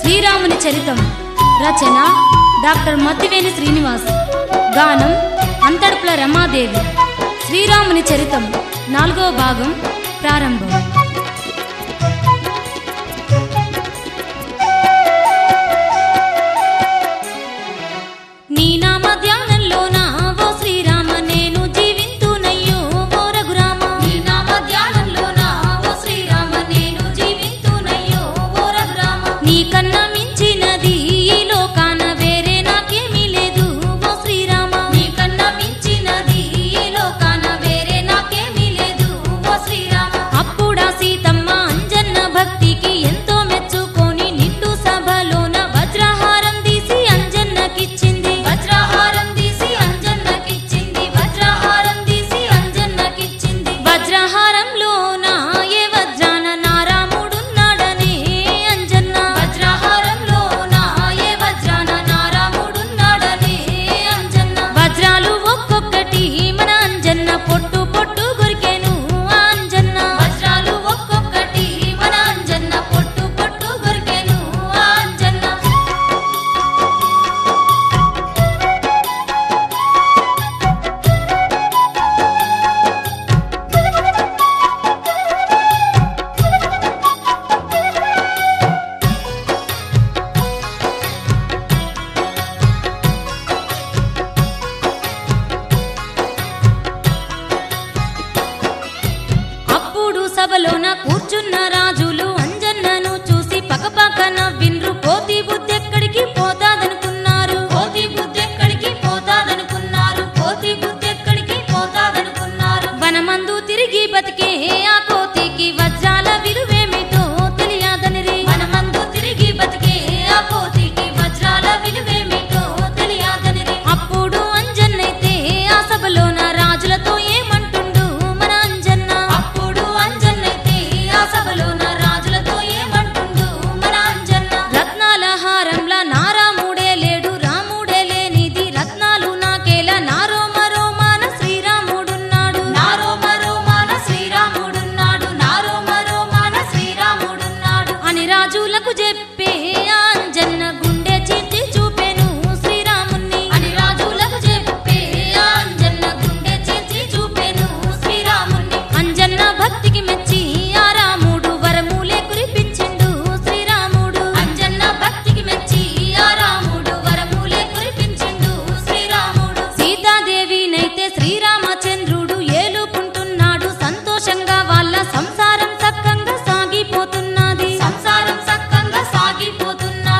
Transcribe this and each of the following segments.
శ్రీరాముని చరితం. రచన డాక్టర్ మత్తివేని శ్రీనివాస్. గానం అంతడుపుల రమాదేవి. శ్రీరాముని చరితం 4వ భాగం ప్రారంభం. నీ నామ ధ్యానంలోన ఓ శ్రీరామ నేను జీవింతునయ్యో ఓ రఘురామ. నీ నామ ధ్యానంలోన ఓ శ్రీరామ నేను జీవింతునయ్యో ఓ రఘురామ. నీ కన్నా మించినది ఈ లోకాన వేరే నాకేమీ లేదు ఓ శ్రీరామ. నీ కన్నా మించినది ఈ లోకాన వేరే నాకేమీ లేదు ఓ శ్రీరామ. అప్పుడా సీతమ్మ అంజన్న భక్తికి ఎంతో మెచ్చుకొని నిండు సభలోన వజ్రహారం తీసి అంజన్నకిచ్చింది. వజ్రహారం తీసి అంజన్నకిచ్చింది. వజ్రహారం తీసి అంజన్నకిచ్చింది. వజ్రహారంలోన ఏ వజ్రాన నారాముడున్నాడనే అంజన్న. వజ్రహారంలోన ఏ వజ్రాన నారాముడున్నాడనే అంజన్న. వజ్రాలు ఒక్కొక్కటి మన అంజన్న పొట్టు పొట్టు గురికెను అంజన్న. వజ్రాలు ఒక్కొక్కటి మన అంజన్న పొట్టు పొట్టు గురికెను అంజన్న. అప్పుడు సభలోన కూర్చున్న రాజులు అంజన్నను చూసి పకపక నవ్విండ్రు. కోతి బుద్ధెక్కడికి పోతాదనుకున్నారు. కోతి బుద్ధెక్కడికి పోతాదనుకున్నారు. కోతి బుద్ధెక్కడికి పోతాదనుకున్నారు. వనమందు తిరిగి బతికే ఆ కోతికి వజ్రాల విలువేమిటో తెలియదనిరి. వనమందు తిరిగి బతికే ఆ కోతికి వజ్రాల విలువేమిటో తెలియదనిరి. అప్పుడు అంజన్నైతే ఆ సభలోన రాజులతో ఏమంటుండు మన అంజన్న. అప్పుడు అంజన్నైతే ఆ సభలోన రాజులతో ఏమంటుండు మన అంజన్న. రత్నాల హారంలా నారాముడే లేడు రాముడే లేనిది రత్నాలు నాకేలా నారో మరో మాన శ్రీరాముడున్నాడు. నారో మరో మాన శ్రీరాముడున్నాడు. నారో మరో మాన శ్రీరాముడున్నాడు అని రాజులకు చెప్పే అంజన్న గుండె చీల్చి చూపెను శ్రీరాముణ్ణి. అని రాజులకు చెప్పే అంజన్న గుండె చీల్చి చూపెను శ్రీరాముణ్ణి. అంజన్న భక్తికి మెచ్చి ఆ రాముడు వరములే కురిపించిండు శ్రీరాముడు. అంజన్న భక్తికి మెచ్చి ఆ రాముడు వరములే కురిపించిండు శ్రీరాముడు. సీతాదేవినైతే శ్రీరామచంద్రుడు ఏలుకుంటున్నాడు. సంతోషంగా వాళ్ళ సంసారం సక్కంగా సాగిపోతున్నది. సంసారం సక్కంగా సాగిపోతున్నది.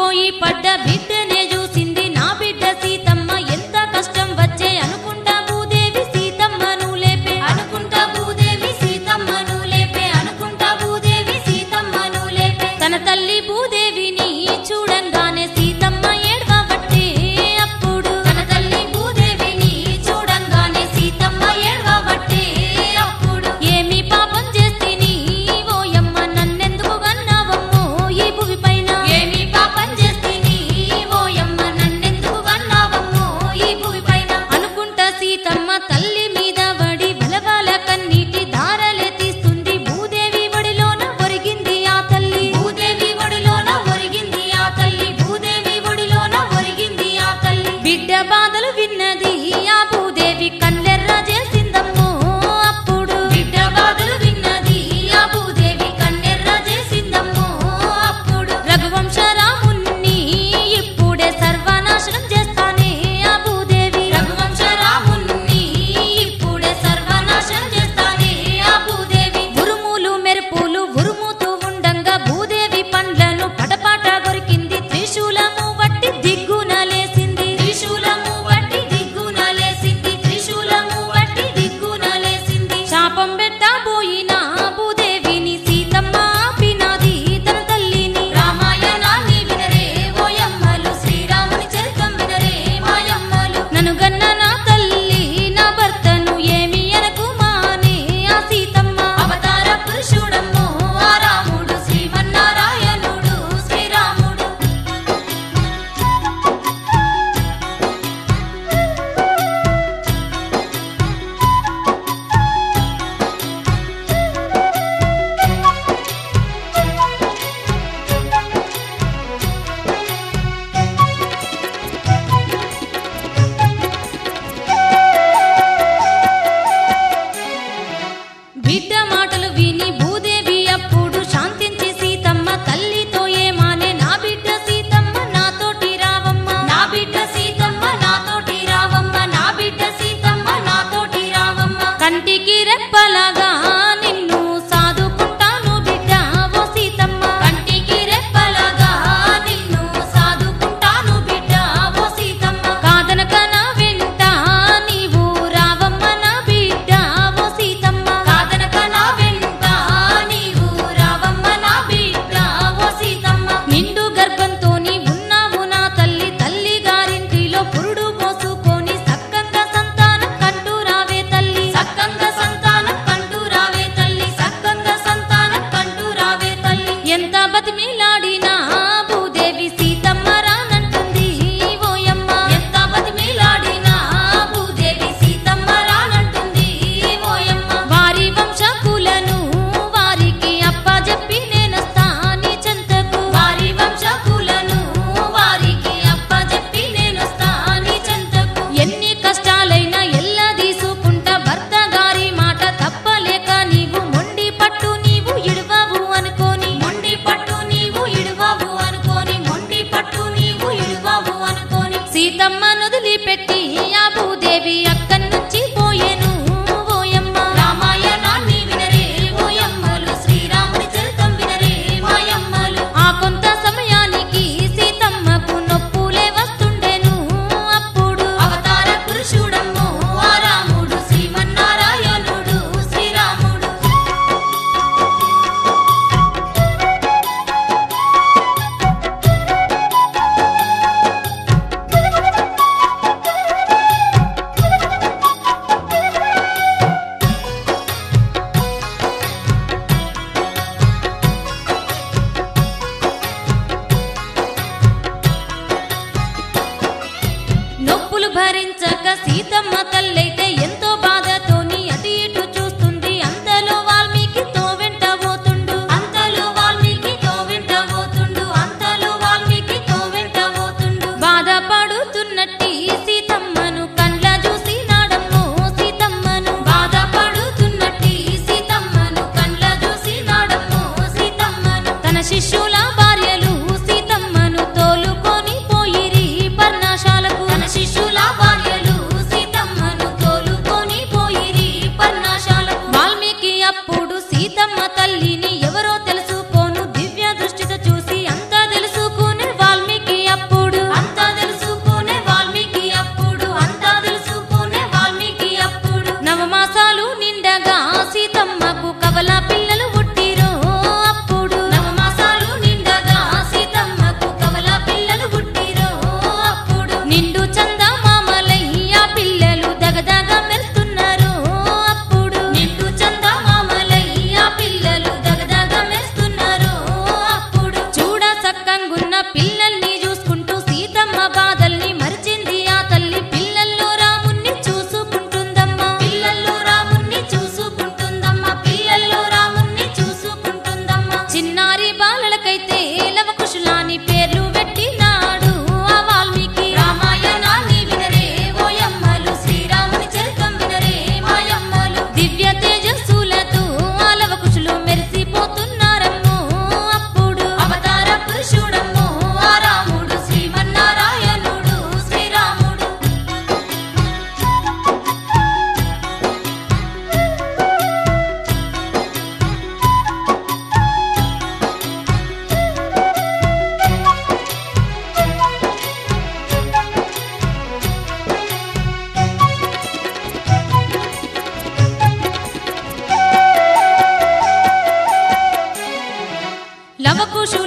పోయి పడ్డ బిడ్డనే చూసింది నా బిడ్డ సీతమ్మ ఎంత కష్టం వచ్చే అనుకుంటా భూదేవి సీతమ్మను లేపే అనుకుంటా భూదేవి సీతమ్మను లేపే అనుకుంటా భూదేవి సీతమ్మను లేపే తన తల్లి భూదేవిని చూడంగానే సీతమ్మ ఏడ్వబట్టే అప్పుడు తన తల్లి భూదేవిని చూడంగానే సీతమ్మ ఏడ్వబట్టే అప్పుడు ఏమి పాపం చేస్తిని ఓయమ్మ నన్నెందుకు గన్నావమ్మో ఈ భూమి పైన ఏమి పాపం చేస్తిని ఓయమ్మ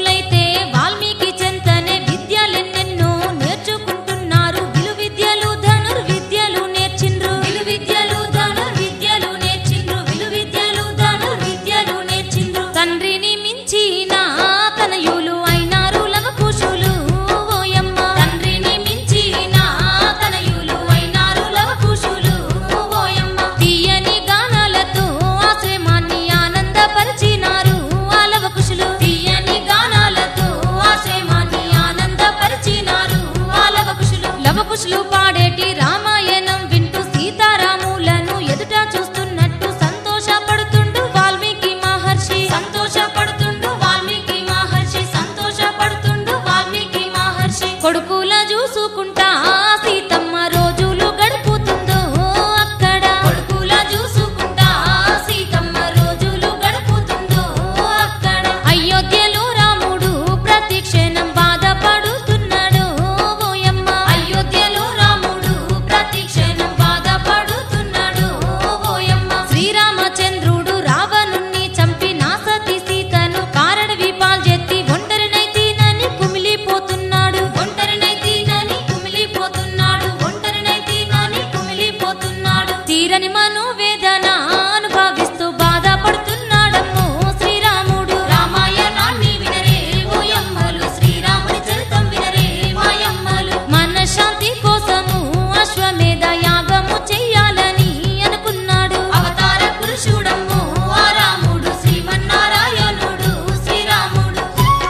కుశులైతే వాల్మీకి చెంతనే విద్యలెన్నెన్నో నేర్చుకుంటున్నారు. విలువిద్యలు ధనుర్విద్యలు నేర్చిండ్రు. విలువిద్యలు ధనుర్విద్యలు నేర్చిండ్రు. విలువిద్యలు ధనుర్విద్యలు నేర్చిండ్రు. తండ్రిని మించిన తనయులు అయినారు లవకుశులు ఓయమ్మ. తండ్రిని మించిన తనయులు అయినారు లవకుశులు ఓయమ్మ. తీయని గానాలతో ఆశ్రమాన్ని ఆనందపరిచినారు ఆ లవకుశులు. తీయని గానాలతో ఆశ్రమాన్ని ఆనందపరిచినారు ఆ లవకుశులు. లవకుశులు పాడేటి రామాయణం వింటూ సీతారాములను ఎదుట చూస్తున్నట్టు సంతోషపడుతుండు వాల్మీకి మహర్షి. సంతోషపడుతుండు వాల్మీకి మహర్షి. సంతోషపడుతుండు వాల్మీకి మహర్షి. కొడుకుల చూసుకుంటా సీతమ్మ రోజులు గడుపుతుందో అక్కడ. కొడుకుల చూసుకుంటా సీతమ్మ రోజులు గడుపుతుందో అక్కడ. అయోధ్యలో రాముడు ప్రతి క్షణం బాధపడుతున్నాడు ఓయమ్మ. అయోధ్యలో రాముడు ప్రతి క్షణం బాధపడుతున్నాడు ఓయమ్మ. శ్రీరామచంద్రుడు రావణుణ్ణి చంపి నా సతీ సీతను కారడవి పాల్జెత్తి ఒంటరినైతేనని కుమిలిపోతున్నాడు. ఒంటరినైతేనని కుమిలిపోతున్నాడు. ఒంటరినైతేనని కుమిలిపోతున్నాడు. తీరని మనోవేదన అనుభవిస్తూ బాధపడుతున్నాడమ్మో శ్రీరాముడు. రామాయణాన్ని వినరే ఓయమ్మలు. శ్రీరాముని చరితం వినరే మాయమ్మలు. మనశ్శాంతి కోసము అశ్వమేధ యాగము చెయ్యాలని అనుకున్నాడు. అవతార పురుషుడమ్మో ఆ రాముడు. శ్రీమన్నారాయణుడు శ్రీరాముడు.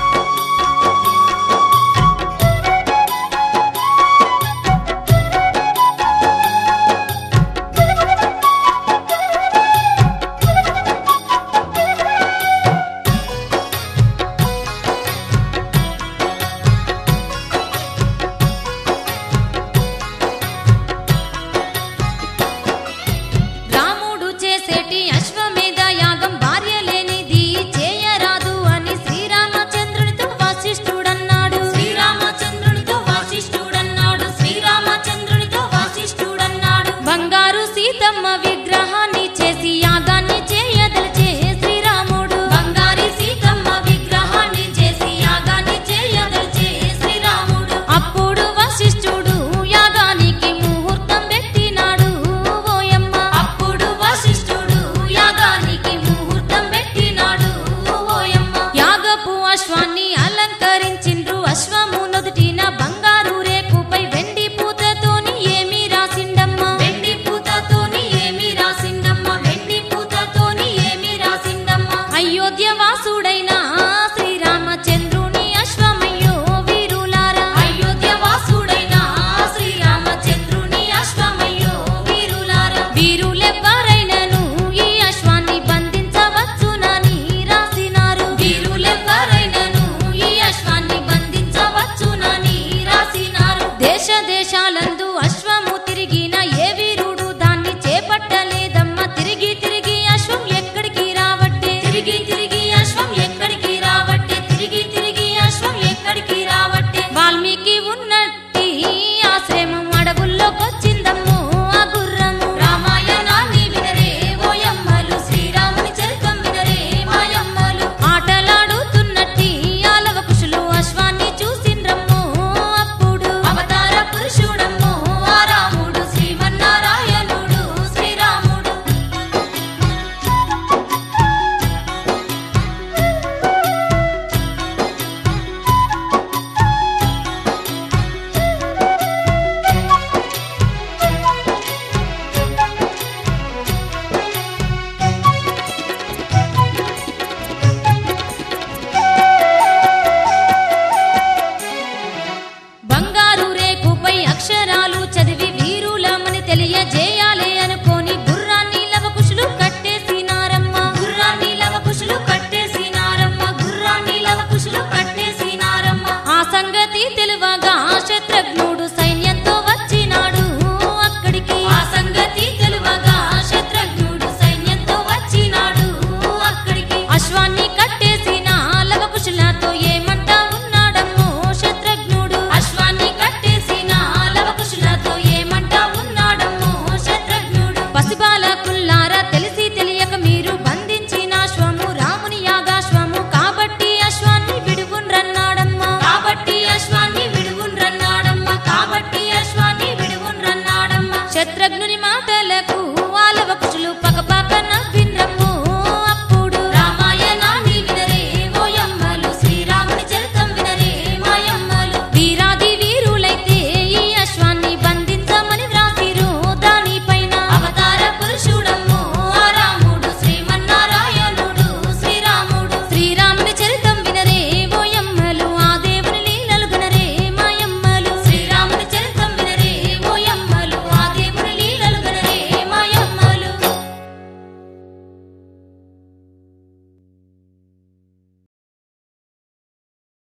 రాముడు చేసేటి అశ్వమేధ యాగం భార్య లేనిది చేయరాదు అని శ్రీరామచంద్రునితో వశిష్ఠుడన్నాడు. శ్రీరామచంద్రునితో వశిష్ఠుడన్నాడు. శ్రీరామచంద్రునితో వశిష్ఠుడన్నాడు. బంగారు సీతమ్మ విగ్రహాన్ని చేసి యాగాన్ని చేయదలిచే శ్రీరాముడు. బంగారి సీతమ్మ విగ్రహాన్ని చేసి యాగాన్ని చేయదలిచే శ్రీరాముడు. అప్పుడు వశిష్ఠుడు యాగానికి ముహూర్తం పెట్టినాడు ఓయమ్మ. అప్పుడు వశిష్ఠుడు యాగానికి ముహూర్తం పెట్టినాడు ఓయమ్మ. యాగపు అశ్వాన్ని అలంకరించిండ్రు. అశ్వము నుదుటిన బంగారు రేకుపై వెండి పూతతోని ఏమి రాసిండమ్మ. వెండి పూతతోని ఏమి రాసిండమ్మ. వెండి పూతతోని ఏమి రాసిండమ్మ. అయోధ్య వాసుడైన శ్రీరామచంద్రుని అశ్వమయ్యో వీరులారా. అయోధ్య వాసుడైన శ్రీరామచంద్రుని అశ్వమయ్యో వీరులారా. వీరులెవ్వరైనను ఈ అశ్వాన్ని బంధించవచ్చునని రాసినారు. వీరులెవ్వరైనను ఈ అశ్వాన్ని బంధించవచ్చునని రాసినారు. దేశ దేశాలందు అశ్వము తిరిగిన ఏ వీరుడు దాన్ని చేపట్టలేదమ్మ. తిరిగి తిరిగి అశ్వం ఎక్కడికి రావట్టే. తిరిగి తిరిగి అశ్వం ఎక్కడికి రావట్టే. తిరిగి తిరిగి అశ్వం ఎక్కడికి రావట్టే. వాల్మీకి ఉన్నట్టి ఆశ్రమం అడవుల్లోకొచ్చిందమ్మో ఆ గుర్రము. రామాయణాన్ని వినరే ఓయమ్మలు. శ్రీరాముని చరితం వినరే మాయమ్మలు. ఆటలాడుతున్నట్టి ఆ లవకుశులు అశ్వాన్ని చూసిండ్రమ్మో అప్పుడు. అవతార పురుషుడమ్మో ఆ రాముడు. శ్రీమన్నారాయణుడు శ్రీరాముడు. బంగారు రేకుపై అక్షరాలు చదివి వీరులమని తెలియజేయాలి అనుకోని గుర్రాన్ని లవకుశులు కట్టేసినారమ్మ. గుర్రాన్ని లవకుశులు కట్టేసినారమ్మ. గుర్రాన్ని లవకుశులు